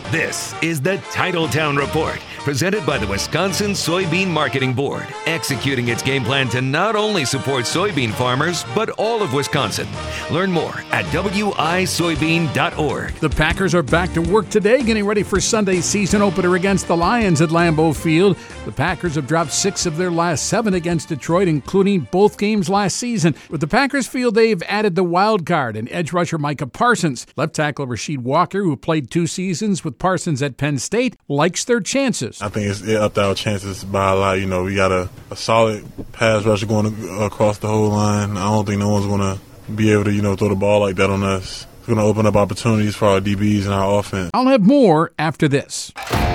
This is the Titletown Report, presented by the Wisconsin Soybean Marketing Board, executing its game plan to not only support soybean farmers, but all of Wisconsin. Learn more at wisoybean.org. The Packers are back to work today, getting ready for Sunday's season opener against the Lions at Lambeau Field. The Packers have dropped 6 of their last 7 against Detroit, including both games last season. With the Packers field, they've added the wild card and edge rusher Micah Parsons. Left tackle Rasheed Walker, who played 2 seasons with Parsons at Penn State, likes their chances. I think it upped our chances by a lot. You know, we got a solid pass rusher going across the whole line. I don't think no one's going to be able to, throw the ball like that on us. It's going to open up opportunities for our DBs and our offense. I'll have more after this.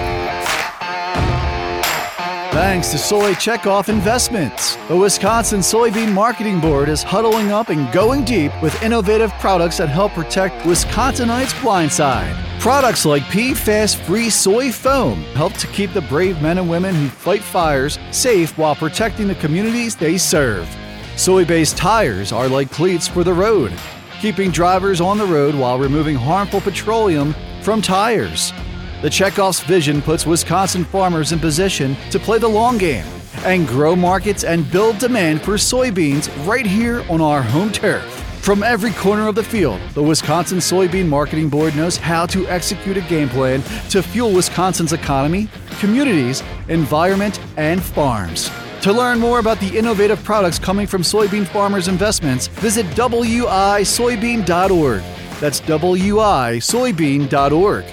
Thanks to Soy Checkoff Investments. The Wisconsin Soybean Marketing Board is huddling up and going deep with innovative products that help protect Wisconsinites' blind side. Products like PFAS-free soy foam help to keep the brave men and women who fight fires safe while protecting the communities they serve. Soy-based tires are like cleats for the road, keeping drivers on the road while removing harmful petroleum from tires. The Checkoff's vision puts Wisconsin farmers in position to play the long game and grow markets and build demand for soybeans right here on our home turf. From every corner of the field, the Wisconsin Soybean Marketing Board knows how to execute a game plan to fuel Wisconsin's economy, communities, environment, and farms. To learn more about the innovative products coming from soybean farmers' investments, visit wisoybean.org. That's wisoybean.org.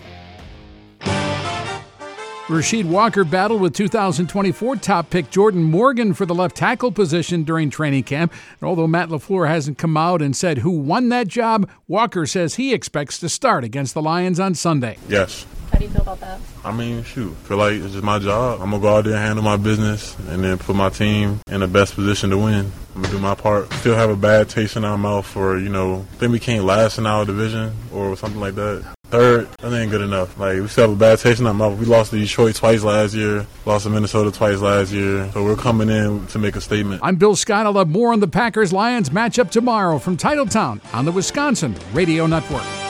Rasheed Walker battled with 2024 top pick Jordan Morgan for the left tackle position during training camp. And although Matt LaFleur hasn't come out and said who won that job, Walker says he expects to start against the Lions on Sunday. Yes. How do you feel about that? I feel like it's just my job. I'm going to go out there and handle my business and then put my team in the best position to win. I'm going to do my part. Still have a bad taste in our mouth for, think we can't last in our division or something like that. Third, that ain't good enough. We still have a bad taste in our mouth. We lost to Detroit twice last year, lost to Minnesota twice last year. So we're coming in to make a statement. I'm Bill Scott. I'll have more on the Packers-Lions matchup tomorrow from Titletown on the Wisconsin Radio Network.